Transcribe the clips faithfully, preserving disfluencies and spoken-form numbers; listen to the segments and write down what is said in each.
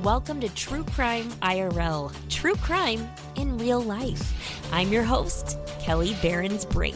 welcome to True Crime I R L, true crime in real life. I'm your host, Kelly Behrens-Brink.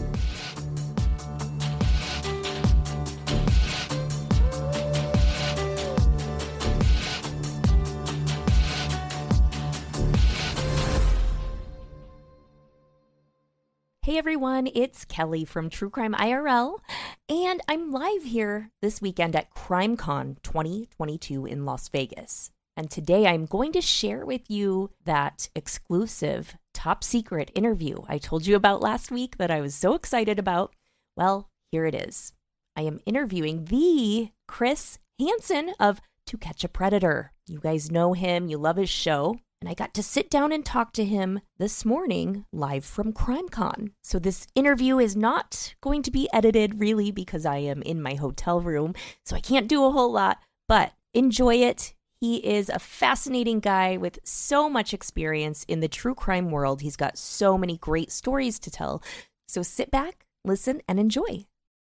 Hey everyone, it's Kelly from True Crime I R L, and I'm live here this weekend at CrimeCon twenty twenty-two in Las Vegas. And today I'm going to share with you that exclusive top secret interview I told you about last week that I was so excited about. Well, here it is. I am interviewing the Chris Hansen of To Catch a Predator. You guys know him, you love his show. And I got to sit down and talk to him this morning live from CrimeCon. So this interview is not going to be edited really because I am in my hotel room, so I can't do a whole lot, but enjoy it. He is a fascinating guy with so much experience in the true crime world. He's got so many great stories to tell. So sit back, listen, and enjoy.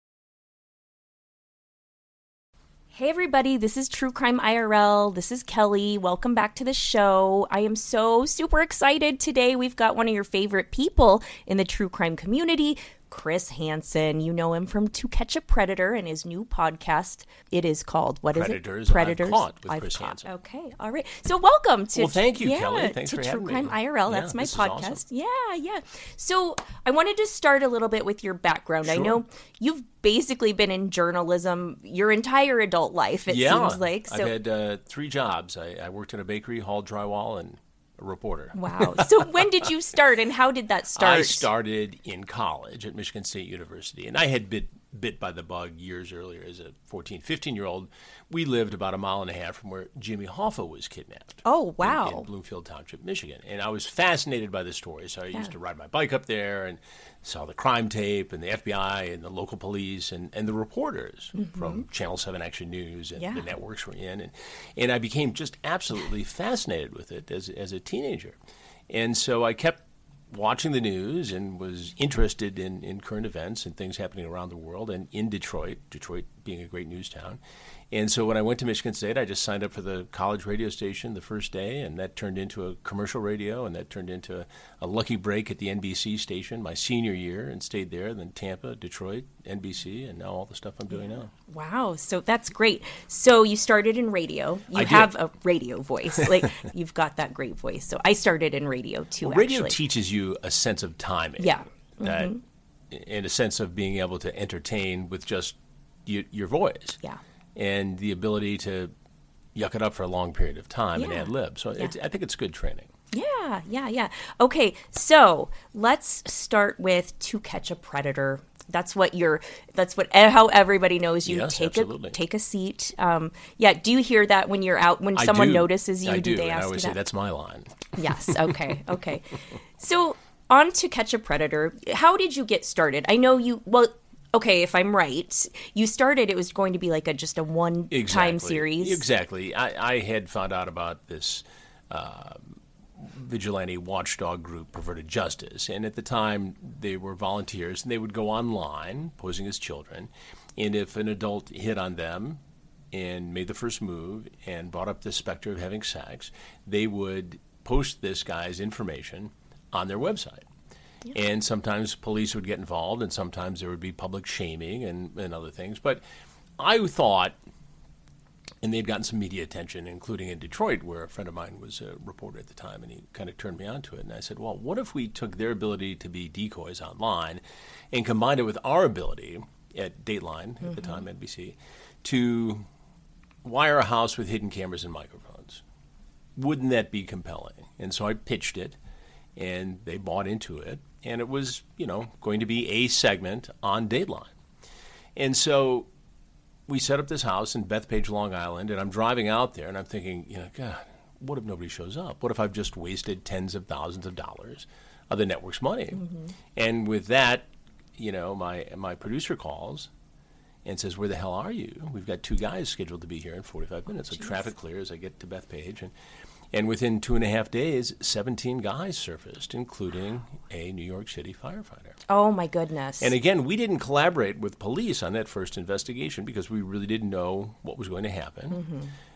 Hey everybody, this is True Crime I R L. This is Kelly. Welcome back to the show. I am so super excited today. We've got one of your favorite people in the true crime community, Chris Hansen. You know him from To Catch a Predator and his new podcast. It is called, what Predators, is it? Predators. I've Caught with I've Chris Caught. Hansen. Okay, all right. So welcome to Well, thank you, yeah, Kelly. Thanks to for True having Crime me. I R L. Yeah, That's my this is podcast. awesome. Yeah, yeah. So I wanted to start a little bit with your background. I Sure. know you've basically been in journalism your entire adult life, it yeah, seems like. So I've had uh, three jobs. I, I worked in a bakery, hauled drywall, and a reporter. Wow. So when did you start and how did that start? I started in college at Michigan State University, and I had bit bit by the bug years earlier as a fourteen, fifteen-year-old. We lived about a mile and a half from where Jimmy Hoffa was kidnapped. Oh, wow. In, in Bloomfield Township, Michigan. And I was fascinated by the story, so I Yeah. used to ride my bike up there and saw the crime tape and the F B I and the local police and, and the reporters from Channel seven Action News and Yeah. the networks were in. And, and I became just absolutely fascinated with it as, as a teenager. And so I kept watching the news and was interested in, in current events and things happening around the world and in Detroit, Detroit being a great news town. And so when I went to Michigan State, I just signed up for the college radio station the first day, and that turned into a commercial radio, and that turned into a, a lucky break at the N B C station my senior year and stayed there, then Tampa, Detroit, N B C, and now all the stuff I'm doing now. Wow. So that's great. So you started in radio. You I have did. a radio voice. Like you've got that great voice. So I started in radio too, Well, radio actually. teaches you a sense of timing. Yeah. That, Mm-hmm. and a sense of being able to entertain with just y- your voice. Yeah. And the ability to yuck it up for a long period of time and Yeah. ad lib. So Yeah. it's, I think it's good training. Yeah, yeah, yeah. Okay, so let's start with To Catch a Predator. That's what you're. That's what how everybody knows you. Yes, take absolutely. a take a seat. Um, yeah. Do you hear that when you're out? When I someone do. notices you, I do do. they and ask I always you say that? that's my line. Yes. Okay. Okay. So on To Catch a Predator, how did you get started? I know you. Well, okay. If I'm right, you started. It was going to be like a just a one Exactly. time series. Exactly. I, I had found out about this uh, vigilante watchdog group, Perverted Justice, and at the time they were volunteers, and they would go online posing as children, and if an adult hit on them and made the first move and brought up the specter of having sex, they would post this guy's information on their website. Yeah. And sometimes police would get involved, and sometimes there would be public shaming and, and other things. But I thought, and they'd gotten some media attention, including in Detroit, where a friend of mine was a reporter at the time, and he kind of turned me on to it. And I said, well, what if we took their ability to be decoys online and combined it with our ability at Dateline, mm-hmm. at the time, N B C, to wire a house with hidden cameras and microphones? Wouldn't that be compelling? And so I pitched it, and they bought into it. And it was, you know, going to be a segment on Dateline. And so we set up this house in Bethpage, Long Island, and I'm driving out there, and I'm thinking, you know, God, what if nobody shows up? What if I've just wasted tens of thousands of dollars of the network's money? Mm-hmm. And with that, you know, my my producer calls and says, where the hell are you? We've got two guys scheduled to be here in forty-five minutes. Oh, so traffic clears. I get to Bethpage, and And within two and a half days, seventeen guys surfaced, including a New York City firefighter. Oh, my goodness. And again, we didn't collaborate with police on that first investigation because we really didn't know what was going to happen.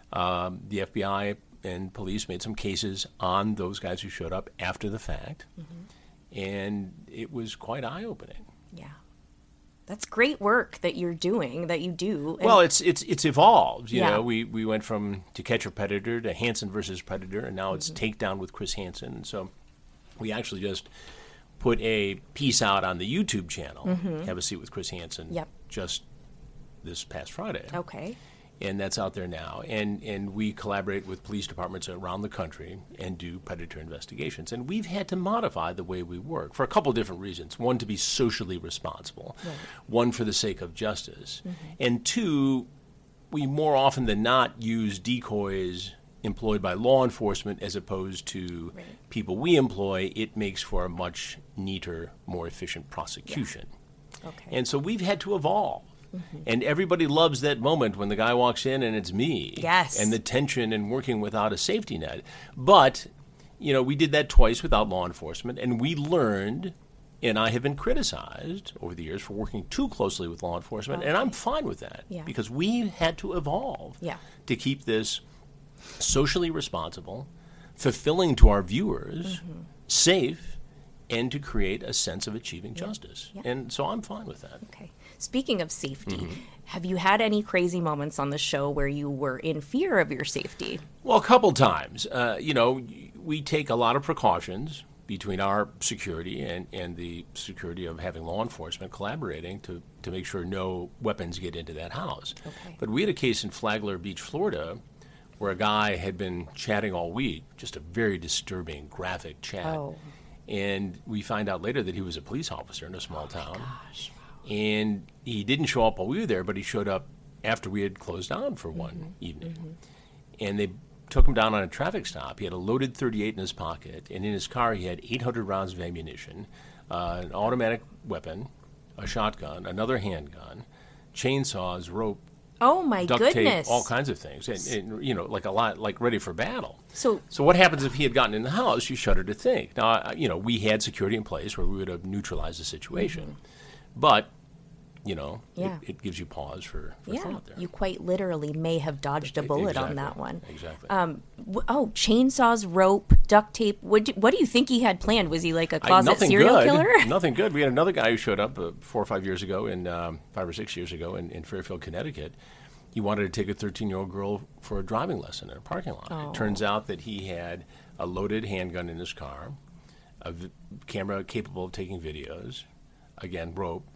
Um, the F B I and police made some cases on those guys who showed up after the fact, mm-hmm. and it was quite eye-opening. Yeah. That's great work that you're doing, that you do. And well, it's it's it's evolved. You yeah. know, we, we went from To Catch a Predator to Hansen versus Predator, and now it's mm-hmm. Takedown with Chris Hansen. So we actually just put a piece out on the YouTube channel, mm-hmm. Have a Seat with Chris Hansen, yep. just this past Friday. Okay. And that's out there now. And and we collaborate with police departments around the country and do predator investigations. And we've had to modify the way we work for a couple of different reasons. One, to be socially responsible. Right. One, for the sake of justice. Mm-hmm. And two, we more often than not use decoys employed by law enforcement as opposed to right. people we employ. It makes for a much neater, more efficient prosecution. Yeah. Okay. And so we've had to evolve. Mm-hmm. And everybody loves that moment when the guy walks in and it's me. Yes. And the tension and working without a safety net. But, you know, we did that twice without law enforcement, and we learned, and I have been criticized over the years for working too closely with law enforcement, okay. and I'm fine with that. Yeah. Because we had to evolve yeah. to keep this socially responsible, fulfilling to our viewers, mm-hmm. safe, and to create a sense of achieving yeah. justice. Yeah. And so I'm fine with that. Okay. Speaking of safety, mm-hmm. have you had any crazy moments on the show where you were in fear of your safety? Well, a couple times. Uh, you know, we take a lot of precautions between our security and, and the security of having law enforcement collaborating to, to make sure no weapons get into that house. Okay. But we had a case in Flagler Beach, Florida, where a guy had been chatting all week, just a very disturbing, graphic chat. Oh. And we find out later that he was a police officer in a small oh town. Gosh. And he didn't show up while we were there, but he showed up after we had closed down for one mm-hmm. evening. Mm-hmm. And they took him down on a traffic stop. He had a loaded thirty-eight in his pocket, and in his car he had eight hundred rounds of ammunition, uh, an automatic weapon, a shotgun, another handgun, chainsaws, rope, oh my duct goodness, tape, all kinds of things, and, and you know, like a lot, like ready for battle. So, so what happens if he had gotten in the house? You shudder to think. Now, I- you know, we had security in place where we would have neutralized the situation, mm-hmm. but you know, yeah. it, it gives you pause for, for yeah, thought there. You quite literally may have dodged a bullet exactly. on that one. Exactly. Um, w- oh, chainsaws, rope, duct tape. What do, what do you think he had planned? Was he like a closet I, nothing serial good. killer? Nothing good. We had another guy who showed up uh, four or five years ago, in um, five or six years ago, in, in Fairfield, Connecticut. He wanted to take a thirteen-year-old girl for a driving lesson in a parking lot. Oh. It turns out that he had a loaded handgun in his car, a v- camera capable of taking videos, again, rope.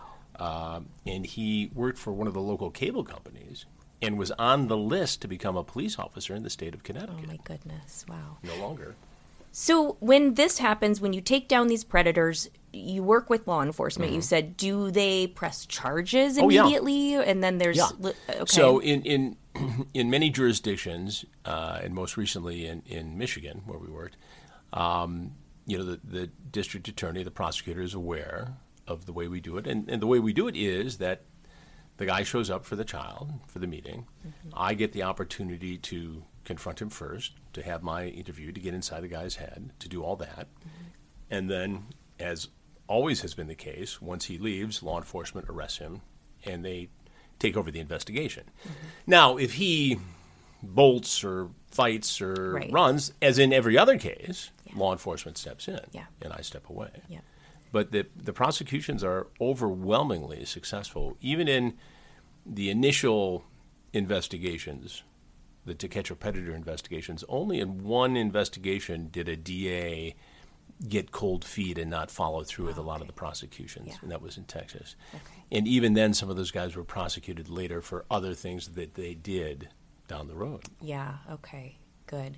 Um, and he worked for one of the local cable companies and was on the list to become a police officer in the state of Connecticut. Oh, my goodness. Wow. No longer. So when this happens, when you take down these predators, you work with law enforcement. Mm-hmm. You said, do they press charges Oh, yeah. immediately? And then there's... Yeah. Li- okay. So in, in, in many jurisdictions, uh, and most recently in, in Michigan, where we worked, um, you know, the, the district attorney, the prosecutor is aware of the way we do it. And, and the way we do it is that the guy shows up for the child, for the meeting. Mm-hmm. I get the opportunity to confront him first, to have my interview, to get inside the guy's head, to do all that. Mm-hmm. And then, as always has been the case, once he leaves, law enforcement arrests him, and they take over the investigation. Mm-hmm. Now, if he bolts or fights or right. runs, as in every other case, yeah. law enforcement steps in, yeah. and I step away. Yeah. But the the prosecutions are overwhelmingly successful, even in the initial investigations, the To Catch a Predator investigations. Only in one investigation did a D A get cold feet and not follow through with oh, a lot okay. of the prosecutions, yeah. and that was in Texas. Okay. And even then, some of those guys were prosecuted later for other things that they did down the road. Yeah, okay, good.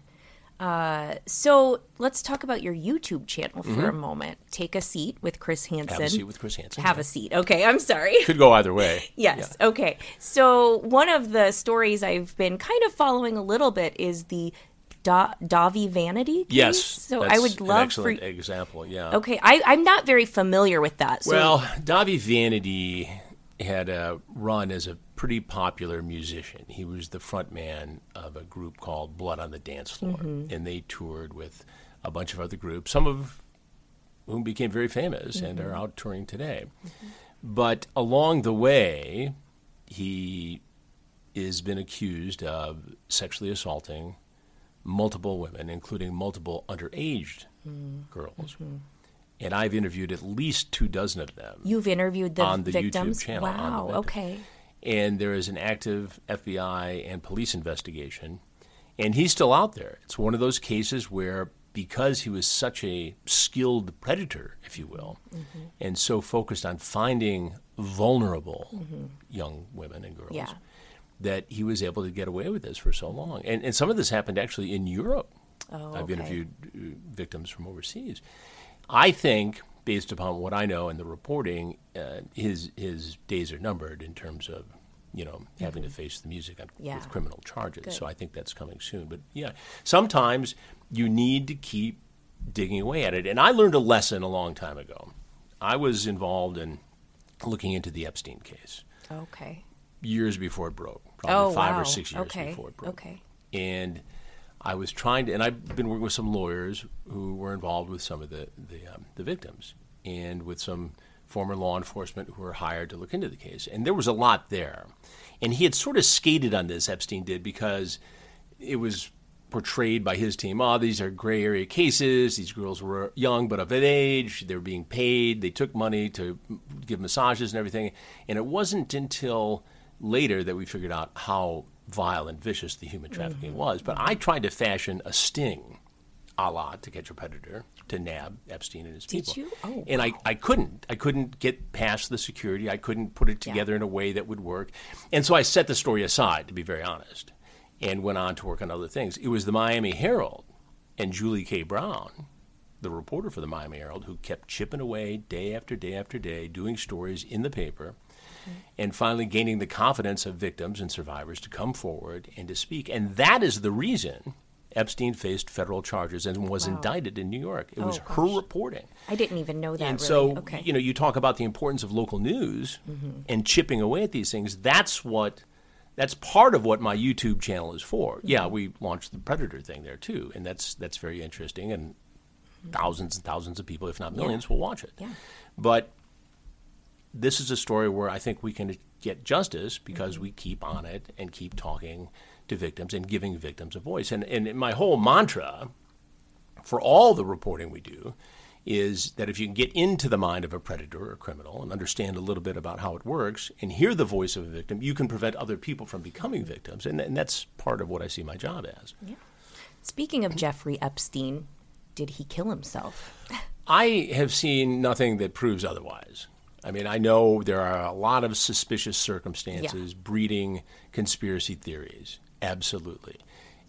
Uh, so let's talk about your YouTube channel for mm-hmm. a moment. Take a Seat with Chris Hansen. Have a Seat with Chris Hansen. Have yeah. a seat. Okay, I'm sorry. Could go either way. Yes, yeah. okay. So one of the stories I've been kind of following a little bit is the da- Davi Vanity case. Yes. So that's I would love an excellent for example, yeah. Okay, I, I'm not very familiar with that. So well, Davi Vanity had a run as a pretty popular musician. He was the front man of a group called Blood on the Dance Floor, mm-hmm. and they toured with a bunch of other groups, some of whom became very famous mm-hmm. and are out touring today. Mm-hmm. But along the way, he has been accused of sexually assaulting multiple women, including multiple underage mm. girls. Mm-hmm. And I've interviewed at least two dozen of them. You've interviewed the on the victims? YouTube channel. Wow, okay. And there is an active F B I and police investigation, and he's still out there. It's one of those cases where, because he was such a skilled predator, if you will, mm-hmm. and so focused on finding vulnerable mm-hmm. young women and girls, yeah. that he was able to get away with this for so long. And, and some of this happened actually in Europe. Oh, I've okay. interviewed uh, victims from overseas. I think, based upon what I know in the reporting, uh, his his days are numbered in terms of, you know, having mm-hmm. to face the music on, yeah. with criminal charges. Good. So I think that's coming soon. But yeah, sometimes you need to keep digging away at it. And I learned a lesson a long time ago. I was involved in looking into the Epstein case. Okay. Years before it broke, probably oh, five wow. or six years okay. before it broke. Okay. And I was trying to, and I've been working with some lawyers who were involved with some of the the, um, the victims, and with some former law enforcement who were hired to look into the case. And there was a lot there. And he had sort of skated on this, Epstein did, because it was portrayed by his team, oh, these are gray area cases. These girls were young but of an age. They were being paid. They took money to give massages and everything. And it wasn't until later that we figured out how vile and vicious the human trafficking mm-hmm. was. But I tried to fashion a sting, a la To Catch a Predator, to nab Epstein and his Did people. you? Oh, and wow. I, I couldn't. I couldn't get past the security. I couldn't put it together yeah. in a way that would work. And so I set the story aside, to be very honest, and went on to work on other things. It was the Miami Herald and Julie K. Brown, the reporter for the Miami Herald, who kept chipping away day after day after day, doing stories in the paper, mm-hmm. and finally gaining the confidence of victims and survivors to come forward and to speak. And that is the reason Epstein faced federal charges and was wow. indicted in New York. It oh, was gosh. her reporting. I didn't even know that. And really. so, okay. you know, you talk about the importance of local news mm-hmm. and chipping away at these things. That's what, that's part of what my YouTube channel is for. Mm-hmm. Yeah, we launched the Predator thing there too, and that's that's very interesting, and mm-hmm. thousands and thousands of people, if not millions, yeah. will watch it. Yeah. But this is a story where I think we can get justice because mm-hmm. we keep on it and keep talking to victims and giving victims a voice. And, and my whole mantra for all the reporting we do is that if you can get into the mind of a predator or a criminal and understand a little bit about how it works and hear the voice of a victim, you can prevent other people from becoming victims. And, and that's part of what I see my job as. Yeah. Speaking of Jeffrey Epstein, did he kill himself? I have seen nothing that proves otherwise. I mean, I know there are a lot of suspicious circumstances yeah. breeding conspiracy theories. Absolutely.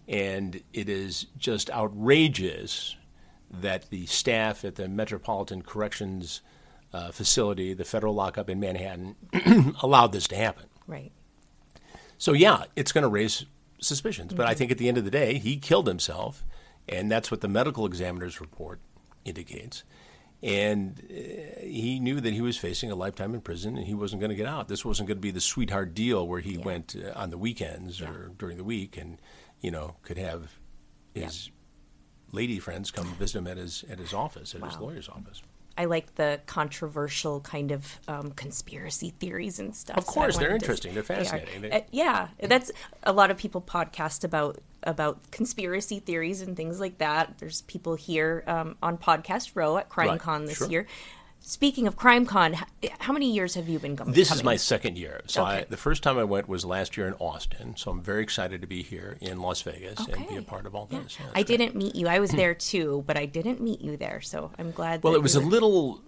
And it is just outrageous that the staff at the Metropolitan Corrections uh, Facility, the federal lockup in Manhattan, allowed this to happen. Right. So, yeah, it's going to raise suspicions. Mm-hmm. But I think at the end of the day, he killed himself, and that's what the medical examiner's report indicates. And uh, he knew that he was facing a lifetime in prison, and he wasn't going to get out. This wasn't going to be the sweetheart deal where he yeah. went uh, on the weekends yeah. or during the week and, you know, could have his yeah. lady friends come visit him at his at his office, at wow. his lawyer's office. I like the controversial kind of um, conspiracy theories and stuff. Of course, so they're interesting. To, they're fascinating. They they, uh, yeah, that's a lot of people podcast about about conspiracy theories and things like that. There's people here um, on Podcast Row at CrimeCon right. this sure. year. Speaking of CrimeCon, how many years have you been going? This coming? is my second year. So okay. I, the first time I went was last year in Austin. So I'm very excited to be here in Las Vegas okay. and be a part of all yeah. this. Yeah, I great. didn't meet you. I was there too, but I didn't meet you there. So I'm glad. Well, that it was you a were... little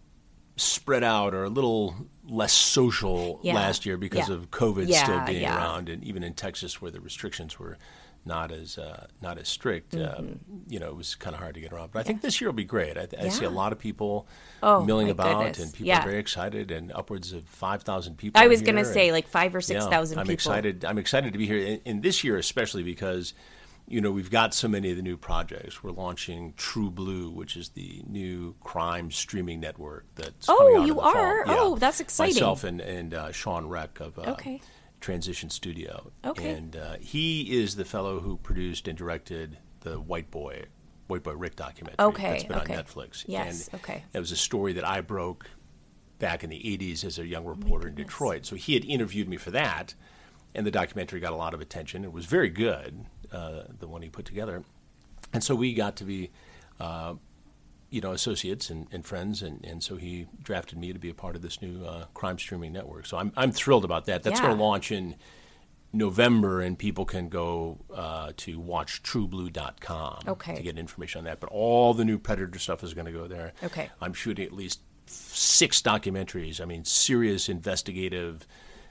spread out or a little less social yeah. last year because yeah. of COVID yeah, still being yeah. around, and even in Texas where the restrictions were not as uh, not as strict, mm-hmm. uh, you know, it was kind of hard to get around. But I yeah. think this year will be great. I, I yeah. see a lot of people oh, milling my about, goodness. and people yeah. are very excited, and upwards of five thousand people. I was going to here, say and, like five or six thousand yeah, I'm people. excited. I'm excited to be here, and, and this year especially because, you know, we've got so many of the new projects. We're launching True Blue, which is the new crime streaming network that's oh, coming out you in the are? fall. Oh, yeah. that's exciting. Myself and, and uh, Sean Reck of uh, okay. Transition Studio. Okay. And uh, he is the fellow who produced and directed the White Boy, White Boy Rick documentary okay, that's been okay. on Netflix. Yes, and okay. It was a story that I broke back in the eighties as a young reporter oh in Detroit. So he had interviewed me for that. and the documentary got a lot of attention. It was very good, uh, the one he put together. And so we got to be, uh, you know, associates and, and friends, and, and so he drafted me to be a part of this new uh, crime streaming network. So I'm I'm thrilled about that. That's Yeah. going to launch in November, and people can go uh, to watch true blue dot com Okay. to get information on that. But all the new Predator stuff is going to go there. Okay. I'm shooting at least six documentaries. I mean, serious investigative.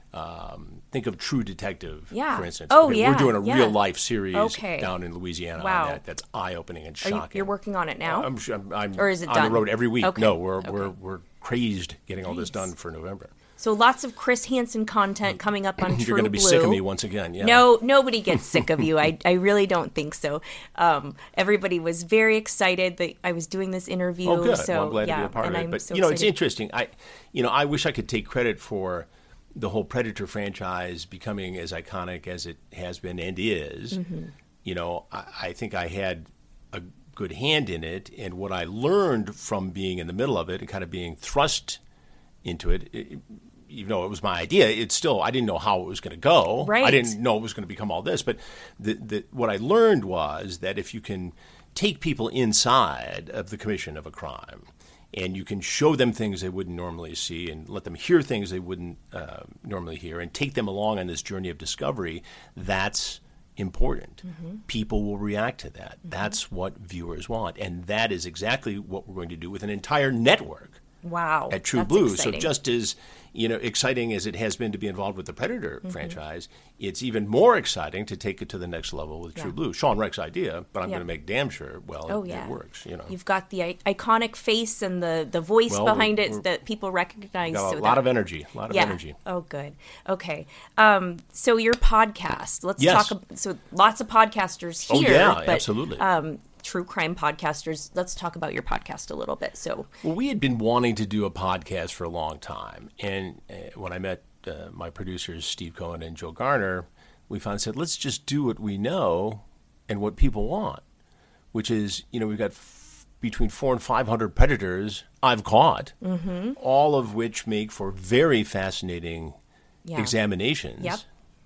Um, think of True Detective, Yeah. for instance. Oh, Okay, yeah, We're doing a yeah. real life series Okay. down in Louisiana Wow. on that. That's eye opening and Are you, shocking. you're working on it now? I'm, su- I'm, I'm Or is it on done? the road every week. Okay. No, we're Okay. we're we're crazed getting all this Nice. done for November. So lots of Chris Hansen content coming up on True You're going to be Blue. sick of me once again. Yeah. No, nobody gets sick of you. I, I really don't think so. Um, everybody was very excited that I was doing this interview. Oh, good. So, well, I'm glad yeah, to be a part and of it. I'm But so you know, it's excited. interesting. I, you know, I wish I could take credit for the whole Predator franchise becoming as iconic as it has been and is. Mm-hmm. You know, I, I think I had a good hand in it, and what I learned from being in the middle of it and kind of being thrust into it. it even though it was my idea, it's still, I didn't know how it was going to go. Right. I didn't know it was going to become all this. But the, the, what I learned was that if you can take people inside of the commission of a crime and you can show them things they wouldn't normally see and let them hear things they wouldn't uh, normally hear and take them along on this journey of discovery, that's important. Mm-hmm. People will react to that. Mm-hmm. That's what viewers want. And that is exactly what we're going to do with an entire network. Wow. At True that's Blue. exciting. So just as, you know, exciting as it has been to be involved with the Predator mm-hmm. franchise, it's even more exciting to take it to the next level with Yeah. True Blue. Sean Reck's idea, but I'm Yeah. going to make damn sure, well, Oh, it, yeah. it works, you know. You've got the I- iconic face and the, the voice Well, behind we're- it we're- that people recognize. Got a so lot that, of energy, a lot of yeah. energy. Oh, good. Okay. Um, so your podcast. Let's Yes. talk. ab- So lots of podcasters Oh, here. yeah, but, absolutely. Um, true crime podcasters. Let's talk about your podcast a little bit. So Well, we had been wanting to do a podcast for a long time. And uh, when I met uh, my producers, Steve Cohen and Joe Garner, we finally said, let's just do what we know and what people want, which is, you know, we've got f- between four and five hundred predators I've caught, mm-hmm. all of which make for very fascinating yeah. examinations. Yep.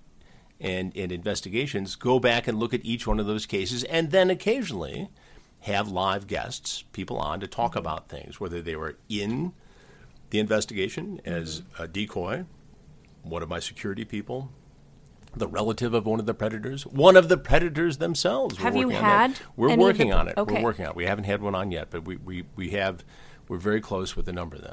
And, and investigations, go back and look at each one of those cases, and then occasionally have live guests, people on to talk about things, whether they were in the investigation as a decoy, one of my security people, the relative of one of the predators, one of the predators themselves. We're Have you working on had that. We're any of working the- on it. okay. We're working on it. We haven't had one on yet, but we, we, we have. We're very close with a number of them.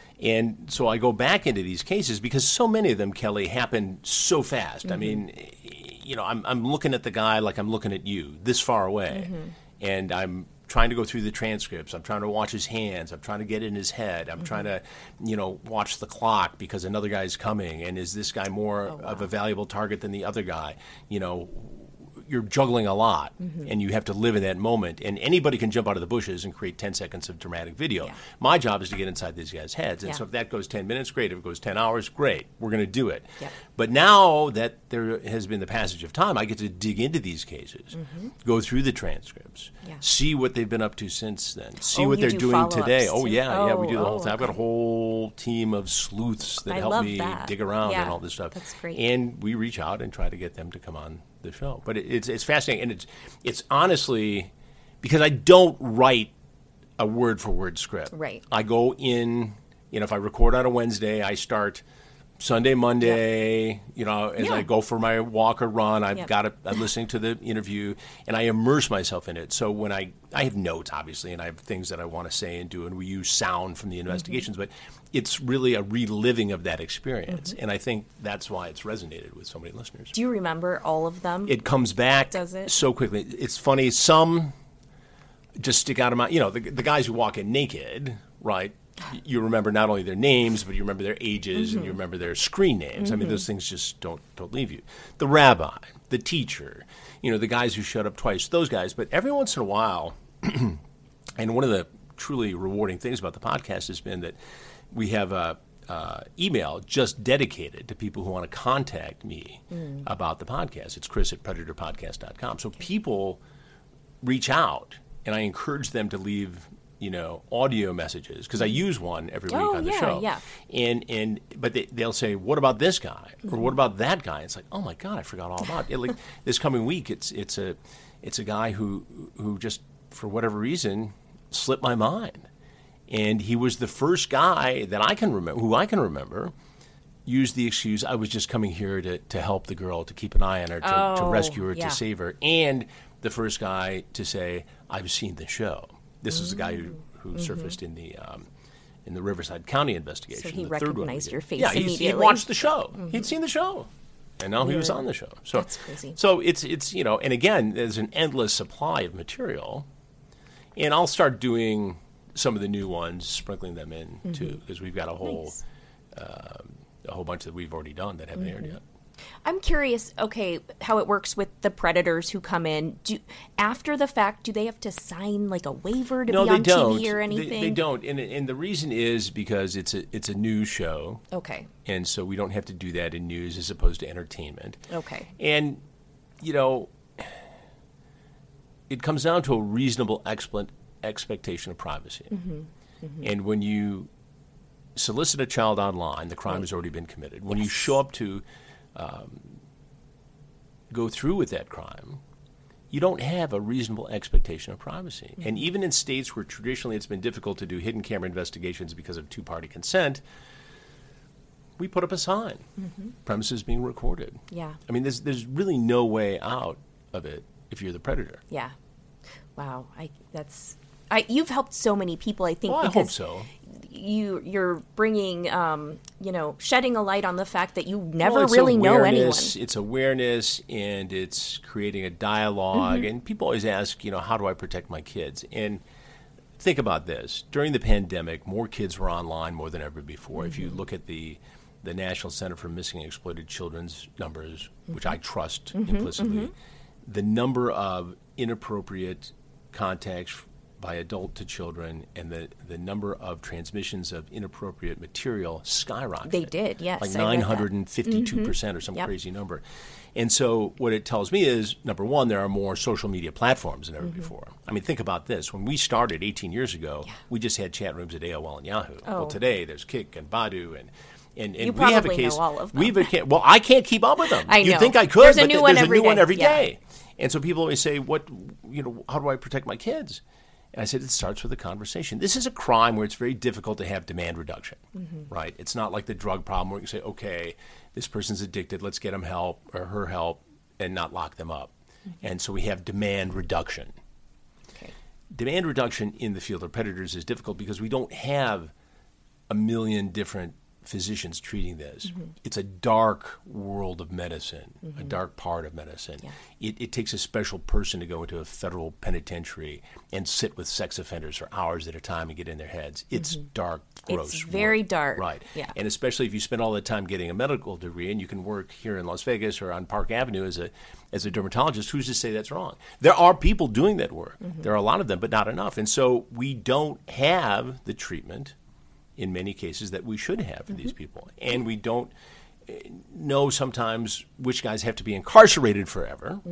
And so I go back into these cases because so many of them, Kelly, happen so fast. Mm-hmm. I mean, you know, I'm I'm looking at the guy like I'm looking at you, this far away, Mm-hmm. and I'm trying to go through the transcripts. I'm trying to watch his hands. I'm trying to get in his head. I'm Mm-hmm. trying to, you know, watch the clock because another guy's coming. And is this guy more Oh, wow. of a valuable target than the other guy? You know, you're juggling a lot, Mm-hmm. and you have to live in that moment. And anybody can jump out of the bushes and create ten seconds of dramatic video. Yeah. My job is to get inside these guys' heads. And Yeah. so if that goes ten minutes, great. If it goes ten hours, great. We're going to do it. Yeah. But now that there has been the passage of time, I get to dig into these cases, go through the transcripts, Mm-hmm. Yeah. see what they've been up to since then, see Oh, what you they're do doing follow-ups today. Oh, too? yeah, yeah, we do the Oh, whole oh, thing. I've got a okay. whole team of sleuths that I help love me that. dig around Yeah, and all this stuff. that's great. And we reach out and try to get them to come on the show. But it, it's it's fascinating, and it's it's honestly because I don't write a word for word script. Right. I go in. You know, if I record on a Wednesday, I start Sunday, Monday. You know, as Yeah. I go for my walk or run, I've Yep. got it. I'm listening to the interview, and I immerse myself in it. So when I I have notes, obviously, and I have things that I want to say and do, and we use sound from the investigations, Mm-hmm. but it's really a reliving of that experience, and I think that's why it's resonated with so many listeners. do you remember all of them? It comes back Does it? so quickly. It's funny. Some just stick out of my, you know, the, the guys who walk in naked, right? You remember not only their names, but you remember their ages and you remember their screen names. I mean, those things just don't don't leave you. The rabbi, the teacher, you know, the guys who showed up twice, those guys. But every once in a while, and one of the truly rewarding things about the podcast has been that we have a uh, email just dedicated to people who want to contact me Mm. about the podcast. It's Chris at predator podcast dot com. So people reach out, and I encourage them to leave you know, audio messages, because I use one every week Oh, on the yeah, show. yeah. And and but they, they'll say, "What about this guy?" or "What about that guy?" It's like, "Oh my God, I forgot all about it." Like this coming week, it's it's a it's a guy who who just for whatever reason slipped my mind, and he was the first guy that I can remember, who I can remember, used the excuse, "I was just coming here to to help the girl, to keep an eye on her, to, to Oh, rescue her, yeah. to save her," and the first guy to say, "I've seen the show." This is the guy who, who surfaced in the um, in the Riverside County investigation. So he the third one we recognized did. your face yeah, he's- immediately. He watched the show. He'd seen the show, and now he was Weird. on the show. So That's crazy. So it's it's you know, and again, there's an endless supply of material, and I'll start doing some of the new ones, sprinkling them in too, because we've got a whole Nice. um, a whole bunch that we've already done that haven't aired yet. I'm curious, okay, how it works with the predators who come in. Do after the fact, do they have to sign like a waiver to No, be they on don't. T V or They- anything? They, don't, and and the reason is because it's a it's a news show. Okay. And so we don't have to do that in news as opposed to entertainment. Okay. And, you know, it comes down to a reasonable expl- expectation of privacy. Mm-hmm. Mm-hmm. And when you solicit a child online, the crime Right. has already been committed. When you show up to um, go through with that crime, you don't have a reasonable expectation of privacy. Mm-hmm. And even in states where traditionally it's been difficult to do hidden camera investigations because of two-party consent, we put up a sign, Mm-hmm. premises being recorded. Yeah. I mean, there's there's really no way out of it if you're the predator. Yeah. Wow. I that's I you've helped so many people, I think, Well, I because hope so. you you're bringing um, you know, shedding a light on the fact that you never Well, it's really know anyone. awareness, It's awareness, and it's creating a dialogue. Mm-hmm. And people always ask, you know, how do I protect my kids? And think about this. During the pandemic, more kids were online more than ever before. If you look at the the National Center for Missing and Exploited Children's numbers, which I trust implicitly, the number of inappropriate contacts by adult to children and the, the number of transmissions of inappropriate material skyrocketed. They did, yes, Like I read that. nine hundred fifty-two percent or some Yep. crazy number. And so what it tells me is, number one, there are more social media platforms than ever Mm-hmm. before. I mean, think about this. When we started eighteen years ago, we just had chat rooms at A O L and Yahoo. Well, Oh. today there's Kik and Badu and and, and You we have a probably know case. all of them. We've a ca- well, I can't keep up with them. I You'd know. think I could, There's a but new th- one there's every a new one day. every Yeah. day. And so people always say, "What, you know, how do I protect my kids?" And I said, it starts with a conversation. This is a crime where it's very difficult to have demand reduction, Mm-hmm. right? It's not like the drug problem where you can say, okay, this person's addicted, let's get him help or her help and not lock them up. Mm-hmm. And so we have demand reduction. Okay. Demand reduction in the field of predators is difficult because we don't have a million different physicians treating this. Mm-hmm. It's a dark world of medicine, a dark part of medicine. Yeah. It, it takes a special person to go into a federal penitentiary and sit with sex offenders for hours at a time and get in their heads. It's dark, gross. It's very work. dark. Right. Yeah. And especially if you spend all the time getting a medical degree and you can work here in Las Vegas or on Park Avenue as a as a dermatologist, who's to say that's wrong? There are people doing that work. There are a lot of them, but not enough. And so we don't have the treatment in many cases that we should have for these people. And we don't uh, know sometimes which guys have to be incarcerated forever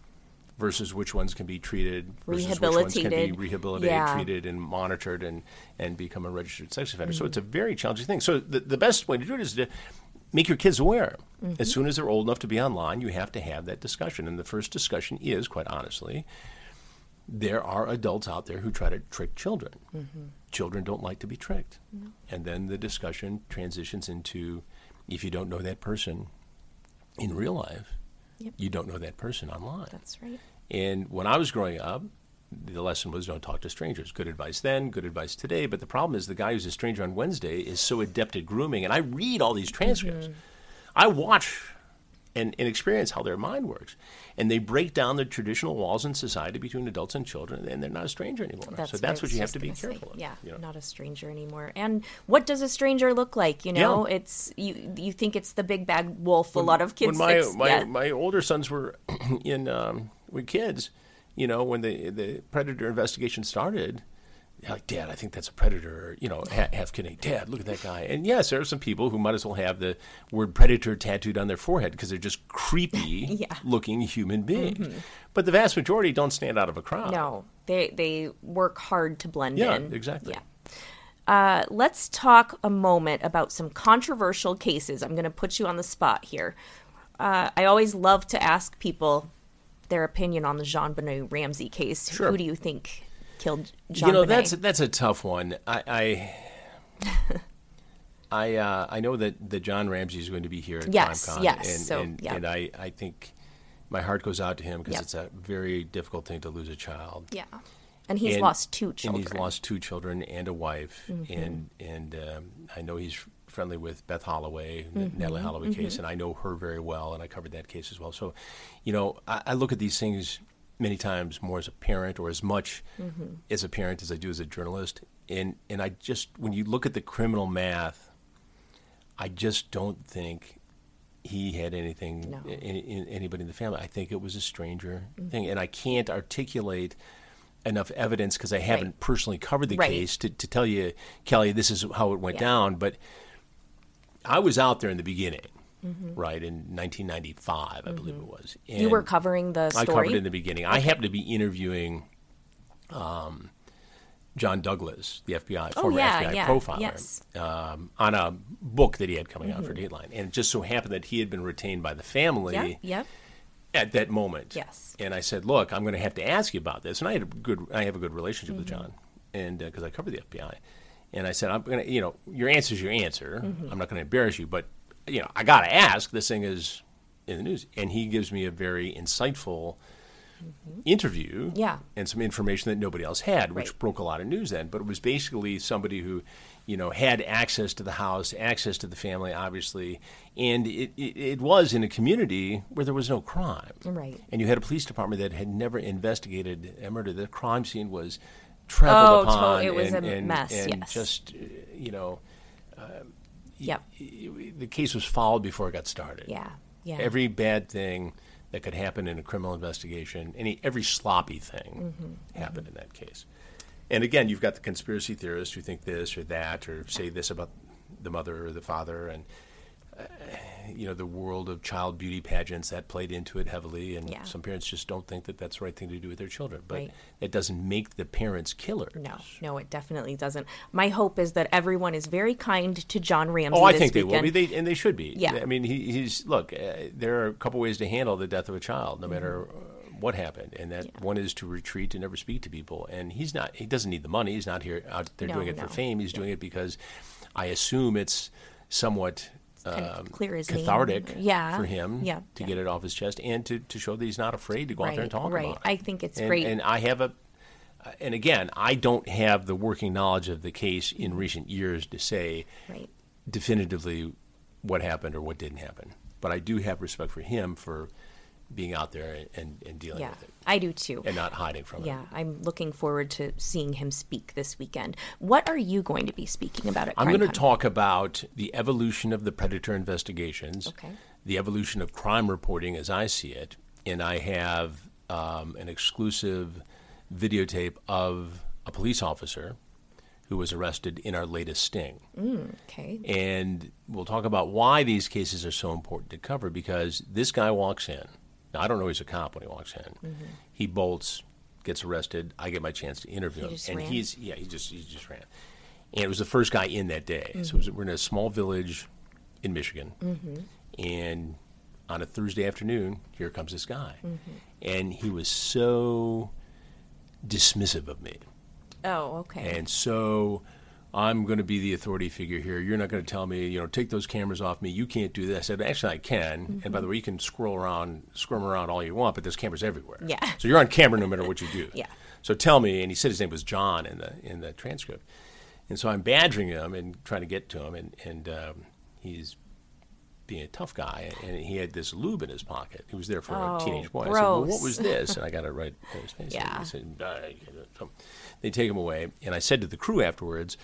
versus which ones can be treated, versus which ones can be Rehabilitated. rehabilitated, Yeah. treated, and monitored and, and become a registered sex offender. So it's a very challenging thing. So the, the best way to do it is to make your kids aware. As soon as they're old enough to be online, you have to have that discussion. And the first discussion is, quite honestly, there are adults out there who try to trick children. Mm-hmm. Children don't like to be tricked. And then the discussion transitions into, if you don't know that person in real life, Yep. you don't know that person online. That's right. And when I was growing up, the lesson was don't talk to strangers. Good advice then, good advice today. But the problem is the guy who's a stranger on Wednesday is so adept at grooming. And I read all these transcripts. Mm-hmm. I watch and, and experience how their mind works. And they break down the traditional walls in society between adults and children, and they're not a stranger anymore. That's so what I that's what was you have just to be gonna say. careful of. Yeah, you know? not a stranger anymore. And what does a stranger look like? You know, Yeah. it's you. You think it's the big bad wolf. a lot of kids. When my ex- my, yeah. my older sons were in um, with kids, you know, when the the predator investigation started, like, Dad, I think that's a predator, or, you know, half, half kidding, Dad, look at that guy. And yes, there are some people who might as well have the word predator tattooed on their forehead because they're just creepy yeah. looking human beings. Mm-hmm. But the vast majority don't stand out of a crowd. No, they they work hard to blend yeah, in. Exactly. Yeah, uh, let's talk a moment about some controversial cases. I'm going to put you on the spot here. Uh, I always love to ask people their opinion on the JonBenét Ramsey case. Sure. Who do you think killed JonBenét? You know, that's that's a tough one. I I I, uh, I know that, that John Ramsey is going to be here at yes, CrimeCon. Yes, and, so, and, yep. and I, I think my heart goes out to him because yep. it's a very difficult thing to lose a child. Yeah. And he's and, lost two children. And he's lost two children and a wife. Mm-hmm. And and um, I know he's friendly with Beth Holloway, the mm-hmm. Natalie Holloway mm-hmm. case, and I know her very well, and I covered that case as well. So, you know, I, I look at these things many times more as a parent or as much mm-hmm. as a parent as I do as a journalist. And, and I just, when you look at the criminal math, I just don't think he had anything, no. in, in anybody in the family. I think it was a stranger mm-hmm. thing. And I can't articulate enough evidence because I haven't right. personally covered the right. case to, to tell you, Kelly, this is how it went yeah. down. But I was out there in the beginning, mm-hmm. right, in nineteen ninety-five, I mm-hmm. believe it was. And you were covering the story? I covered it in the beginning. Okay. I happened to be interviewing um, John Douglas, the F B I, oh, former yeah, F B I yeah, profiler, yes. um, on a book that he had coming mm-hmm. out for Dateline. And it just so happened that he had been retained by the family yep, yep. at that moment. Yes. And I said, look, I'm going to have to ask you about this. And I had a good, I have a good relationship mm-hmm. with John, and because uh, I covered the F B I. And I said, I'm going to, you know, your answer is your answer. Mm-hmm. I'm not going to embarrass you, but, you know, I got to ask. This thing is in the news. And he gives me a very insightful mm-hmm. interview yeah. and some information that nobody else had, which right. broke a lot of news then. But it was basically somebody who, you know, had access to the house, access to the family, obviously. And it, it, it was in a community where there was no crime. Right. And you had a police department that had never investigated a murder. The crime scene was trampled oh, upon. To- it was and, a and, mess, and yes. just, uh, you know, uh, yep. y- y- the case was fouled before it got started. Yeah, yeah. Every bad thing that could happen in a criminal investigation, any every sloppy thing mm-hmm. happened mm-hmm. in that case. And again, you've got the conspiracy theorists who think this or that or say this about the mother or the father, and uh, you know, the world of child beauty pageants that played into it heavily, and yeah. some parents just don't think that that's the right thing to do with their children. But right. it doesn't make the parents killers. No, no, it definitely doesn't. My hope is that everyone is very kind to John Ramsey. Oh, I this think weekend. they will be, they, and they should be. Yeah. I mean, he, he's look. Uh, there are a couple ways to handle the death of a child, no mm-hmm. matter uh, what happened, and that yeah. one is to retreat and never speak to people. And he's not. He doesn't need the money. He's not here out there no, doing it no. for fame. He's yeah. doing it because I assume it's somewhat kind of um, clear his cathartic name. Yeah. for him yeah. to yeah. get it off his chest and to, to show that he's not afraid to go right. out there and talk right. about it. I think it's and, great. And I have a. And again, I don't have the working knowledge of the case in recent years to say right. definitively what happened or what didn't happen. But I do have respect for him for being out there and, and dealing yeah, with it. I do too. And not hiding from yeah, it. Yeah, I'm looking forward to seeing him speak this weekend. What are you going to be speaking about at I'm CrimeCon? going to talk about the evolution of the predator investigations, okay. the evolution of crime reporting as I see it, and I have um, an exclusive videotape of a police officer who was arrested in our latest sting. Mm, okay. And we'll talk about why these cases are so important to cover, because this guy walks in. Now, I don't know he's a cop when he walks in. Mm-hmm. He bolts, gets arrested. I get my chance to interview he him. Just and ran? he's, yeah, he just he just ran. And it was the first guy in that day. Mm-hmm. So it was, we're in a small village in Michigan. Mm-hmm. And on a Thursday afternoon, here comes this guy. Mm-hmm. And he was so dismissive of me. Oh, okay. And so I'm going to be the authority figure here. You're not going to tell me, you know, take those cameras off me. You can't do this. I said, actually, I can. Mm-hmm. And by the way, you can squirrel around, squirm around all you want, but there's cameras everywhere. Yeah. So you're on camera no matter what you do. Yeah. So tell me, and he said his name was John in the in the transcript. And so I'm badgering him and trying to get to him, and, and um, he's being a tough guy, and he had this lube in his pocket. He was there for oh, a teenage boy. Gross. I said, well, what was this? And I got it right in his face. Yeah. He said, uh, so they take him away, and I said to the crew afterwards,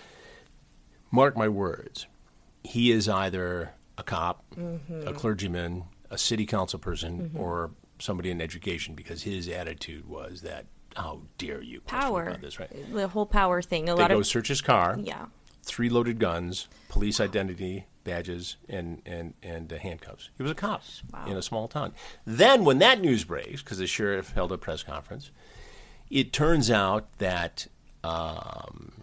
mark my words, he is either a cop, mm-hmm. a clergyman, a city council person, mm-hmm. or somebody in education, because his attitude was that how dare you question Power. about this, right? The whole power thing. A They lot go of search his car, yeah. three loaded guns, police identity badges, and and and uh, handcuffs. He was a cop Wow. in a small town. Then, when that news breaks, because the sheriff held a press conference, it turns out that um,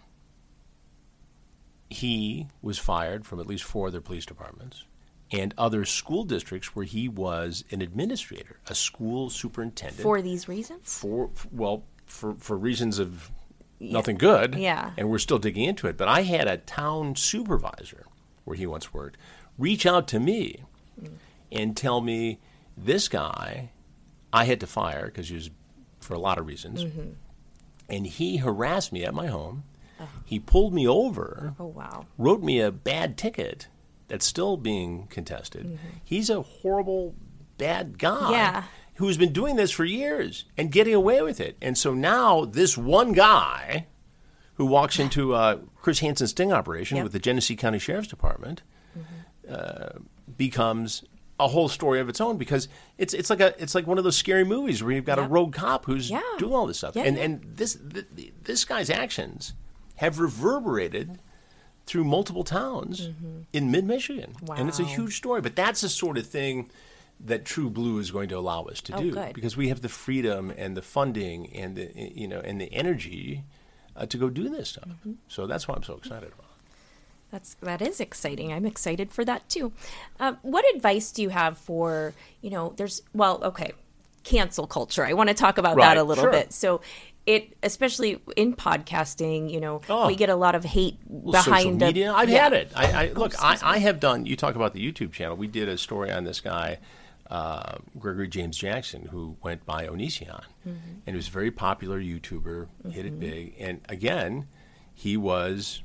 he was fired from at least four other police departments and other school districts where he was an administrator, a school superintendent. For these reasons? For well, for for reasons of nothing good. Yeah. And we're still digging into it. But I had a town supervisor, where he once worked, reach out to me mm. and tell me this guy I had to fire because he was for a lot of reasons. Mm-hmm. And he harassed me at my home. Oh. He pulled me over. Oh, wow. Wrote me a bad ticket that's still being contested. Mm-hmm. He's a horrible, bad guy. Yeah. Who's been doing this for years and getting away with it. And so now this one guy who walks into uh, Chris Hansen's sting operation yep. with the Genesee County Sheriff's Department mm-hmm. uh, becomes a whole story of its own because it's it's like a it's like one of those scary movies where you've got yep. a rogue cop who's yeah. doing all this stuff. Yeah, and yeah. and this th- this guy's actions have reverberated through multiple towns mm-hmm. in mid-Michigan. Wow. And it's a huge story. But that's the sort of thing that True Blue is going to allow us to oh, do good. because we have the freedom and the funding and the you know and the energy uh, to go do this stuff. Mm-hmm. So that's why I'm so excited about it. That's that is exciting. I'm excited for that too. Um, what advice do you have for you know? There's well, okay, cancel culture. I want to talk about right. that a little sure. bit. So. It, especially in podcasting, you know, oh. we get a lot of hate well, behind social media. A, I've yeah. had it. I, I look. Oh, I, I have done. You talk about the YouTube channel. We did a story on this guy, uh, Gregory James Jackson, who went by Onision, mm-hmm. and he was a very popular YouTuber. Mm-hmm. Hit it big, and again, he was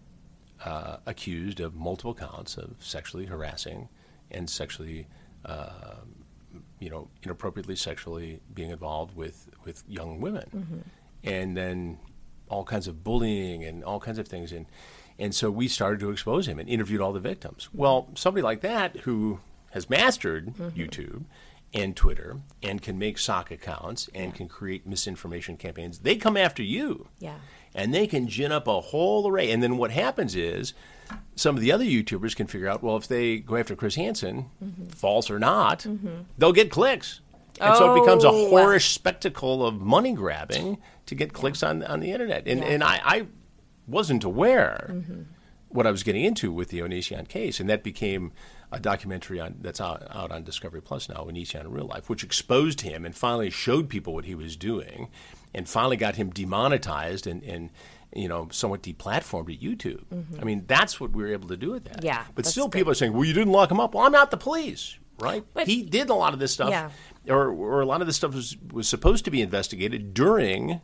uh, accused of multiple counts of sexually harassing and sexually. Uh, you know, inappropriately sexually being involved with, with young women. Mm-hmm. And then all kinds of bullying and all kinds of things. And and so we started to expose him and interviewed all the victims. Mm-hmm. Well, somebody like that who has mastered mm-hmm. YouTube and Twitter and can make sock accounts and yeah. can create misinformation campaigns, they come after you. Yeah. And they can gin up a whole array. And then what happens is some of the other YouTubers can figure out, well, if they go after Chris Hansen, mm-hmm. false or not, mm-hmm. they'll get clicks. And oh, so it becomes a whorish spectacle of money grabbing to get clicks yeah. on on the internet. And yeah. and I, I wasn't aware mm-hmm. what I was getting into with the Onision case. And that became a documentary on that's out, out on Discovery Plus now, Onision in Real Life, which exposed him and finally showed people what he was doing and finally got him demonetized and, and you know, somewhat deplatformed at YouTube. Mm-hmm. I mean, that's what we were able to do with that. Yeah, but still great. People are saying, well, you didn't lock him up. Well, I'm not the police, right? But, he did a lot of this stuff. Yeah. Or, or a lot of this stuff was, was supposed to be investigated during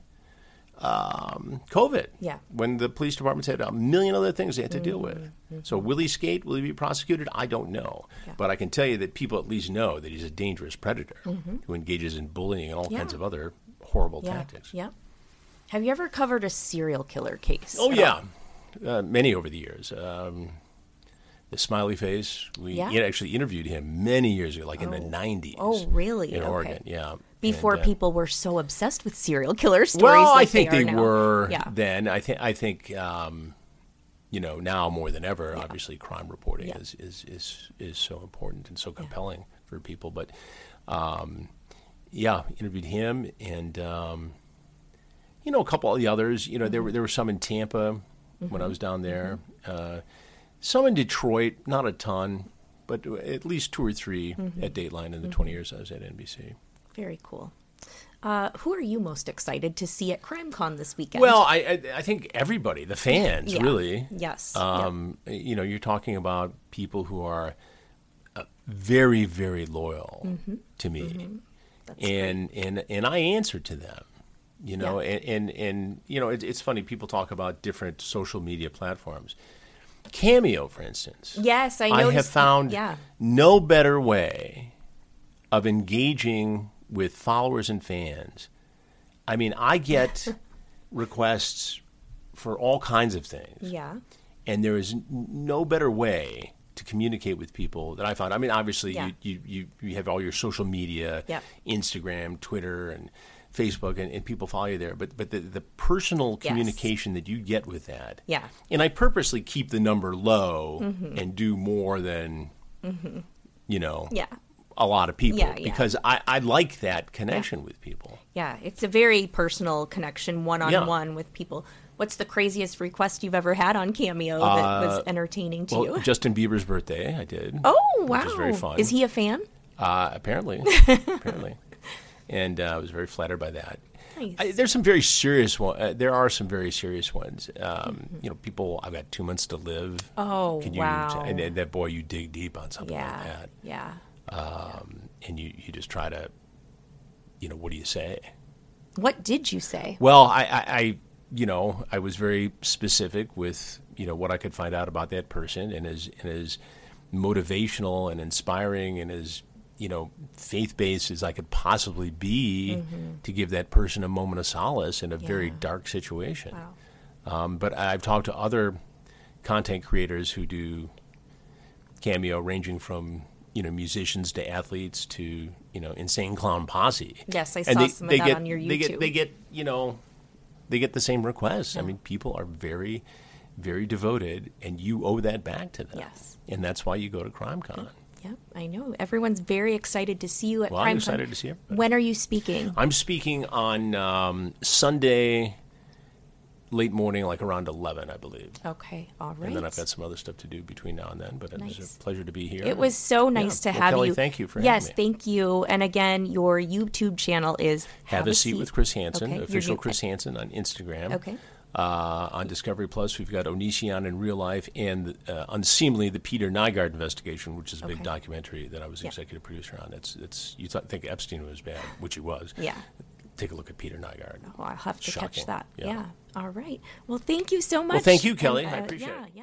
um, COVID. Yeah. When the police departments had a million other things they had to mm-hmm. deal with. Mm-hmm. So will he skate? Will he be prosecuted? I don't know. Yeah. But I can tell you that people at least know that he's a dangerous predator mm-hmm. who engages in bullying and all yeah. kinds of other horrible yeah. tactics. Yeah. Have you ever covered a serial killer case? Oh, yeah. Uh, many over the years. Um, the Smiley Face, we yeah. actually interviewed him many years ago, like oh. in the nineties. Oh, really? In okay. Oregon, yeah. Before and, uh, people were so obsessed with serial killer stories. Well, like I think they, they, they were yeah. then. I think, I think um, you know, now more than ever, yeah. obviously crime reporting yeah. is, is, is, is so important and so compelling yeah. for people. But, um, yeah, interviewed him and... Um, You know, a couple of the others. You know, mm-hmm. there were there were some in Tampa mm-hmm. when I was down there. Mm-hmm. Uh, some in Detroit, not a ton, but at least two or three mm-hmm. at Dateline in the mm-hmm. twenty years I was at N B C. Very cool. Uh, who are you most excited to see at CrimeCon this weekend? Well, I I, I think everybody, the fans, yeah. really. Yes. Um, yeah. You know, you're talking about people who are uh, very, very loyal mm-hmm. to me, mm-hmm. That's and great. and and I answer to them. You know, yeah. and, and, and, you know, it, it's funny. People talk about different social media platforms. Cameo, for instance. Yes, I I noticed. have found yeah. no better way of engaging with followers and fans. I mean, I get requests for all kinds of things. Yeah. And there is no better way to communicate with people that I found. I mean, obviously, yeah. you, you, you, you have all your social media, yep. Instagram, Twitter, and Facebook and, and people follow you there, but but the, the personal Yes. communication that you get with that. Yeah. And I purposely keep the number low mm-hmm. and do more than, mm-hmm. you know, Yeah. a lot of people Yeah, yeah. because I, I like that connection yeah. with people. Yeah, it's a very personal connection, one-on-one yeah. with people. What's the craziest request you've ever had on Cameo that uh, was entertaining to well, you? Justin Bieber's birthday, I did. Oh, wow. Which was very fun. Is he a fan? Uh, apparently. apparently. And uh, I was very flattered by that. Nice. I, there's some very serious ones. Uh, there are some very serious ones. Um, mm-hmm. You know, people, I've got two months to live. Oh, Can you, wow. And, and that, boy, you dig deep on something yeah. like that. Yeah. Um, yeah. And you, you just try to, you know, what do you say? What did you say? Well, I, I, I you know, I was very specific with, you know, what I could find out about that person and as, and as motivational and inspiring and as, you know, faith-based as I could possibly be mm-hmm. to give that person a moment of solace in a yeah. very dark situation. Wow. Um, but I've talked to other content creators who do Cameo, ranging from, you know, musicians to athletes to, you know, Insane Clown Posse. Yes, I and saw they, some they of that get, on your YouTube. They get, they get, you know, they get the same requests. Yeah. I mean, people are very, very devoted, and you owe that back to them. Yes. And that's why you go to CrimeCon. Yep, I know. Everyone's very excited to see you at well, CrimeCon. I'm excited to see everybody. When are you speaking? I'm speaking on um, Sunday, late morning, like around eleven, I believe. Okay, all right. And then I've got some other stuff to do between now and then, but nice. It was a pleasure to be here. It was so nice yeah. to well, have Kelly, you. thank you for yes, having me. Yes, thank you. And again, your YouTube channel is Have, Have a, seat, seat with Chris Hansen, okay. official Your, Chris Hansen on Instagram. Okay. Uh, on Discovery Plus, we've got Onision in Real Life and uh, Unseemly, the Peter Nygaard investigation, which is a okay. big documentary that I was yeah. executive producer on. It's it's you th- think Epstein was bad, which he was. Yeah. Take a look at Peter Nygaard. Oh, I'll have to Shocking. catch that. Yeah. yeah. All right. Well, thank you so much. Well, thank you, Kelly. And, uh, I appreciate yeah, it. Yeah.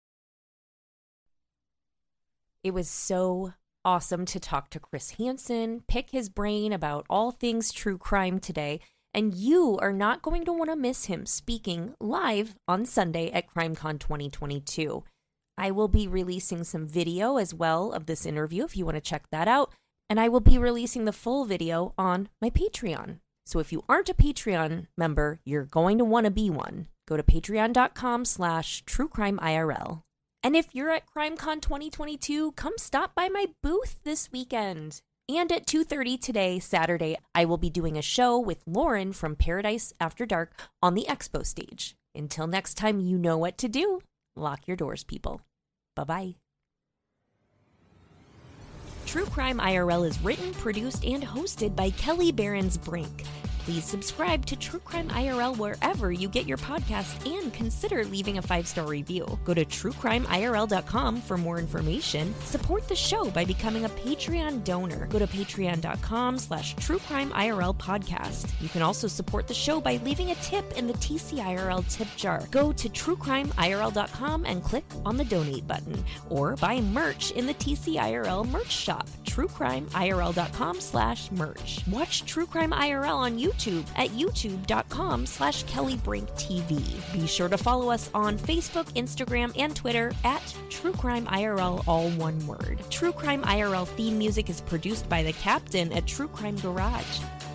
It was so awesome to talk to Chris Hansen, pick his brain about all things true crime today. And you are not going to want to miss him speaking live on Sunday at CrimeCon twenty twenty-two. I will be releasing some video as well of this interview if you want to check that out. And I will be releasing the full video on my Patreon. So if you aren't a Patreon member, you're going to want to be one. Go to patreon.com slash truecrimeirl. And if you're at CrimeCon twenty twenty-two, come stop by my booth this weekend. And at two thirty today, Saturday, I will be doing a show with Lauren from Paradise After Dark on the expo stage. Until next time, you know what to do. Lock your doors, people. Bye-bye. True Crime I R L is written, produced, and hosted by Kelly Barons Brink. Please subscribe to True Crime I R L wherever you get your podcasts and consider leaving a five-star review. Go to true crime I R L dot com for more information. Support the show by becoming a Patreon donor. Go to patreon.com slash truecrimeirl podcast. You can also support the show by leaving a tip in the T C I R L tip jar. Go to true crime I R L dot com and click on the donate button. Or buy merch in the T C I R L merch shop. true crime I R L dot com slash merch. Watch True Crime I R L on YouTube at youtube.com slash Kelly Brink TV. Be sure to follow us on Facebook, Instagram, and Twitter at True Crime I R L, all one word. True Crime I R L theme music is produced by The Captain at True Crime Garage.